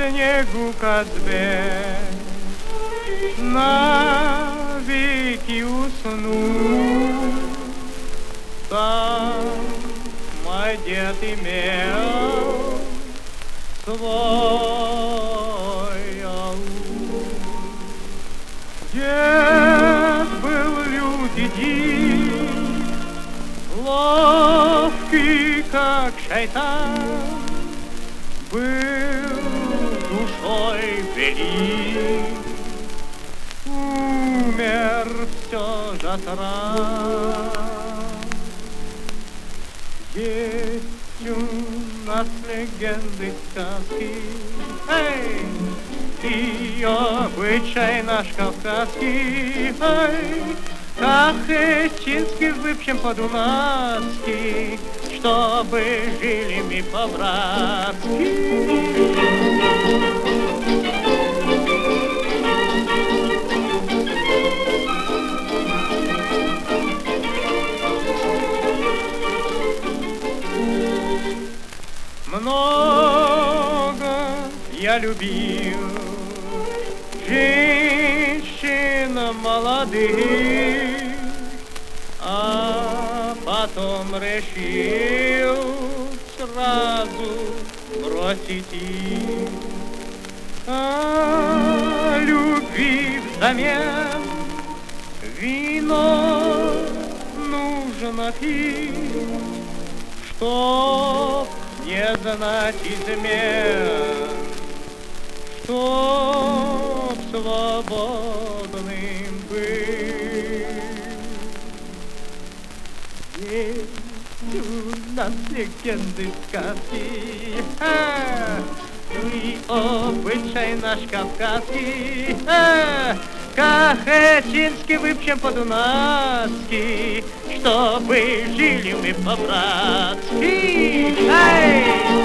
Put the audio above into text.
снегу Казбек, навеки усну. Там мой дед имел свой аул. Дед был лютый, ловкий, как шайтан, был душой велик, умер все же от ран. Есть у нас легенды, сказки, эй, и обычай наш кавказский, эй, Кахетинский выпьем по-дунайски, чтобы жили мы по-братски. Много я любил женщин молодых, а потом решил сразу бросить их. А любви взамен вино нужно пить, чтоб не знать измен, чтоб свободным быть. Есть у нас легенды, сказки, ну и обычай наш кавказский, Кахетинский выпьем по-дунайски, чтобы жили мы по-братски.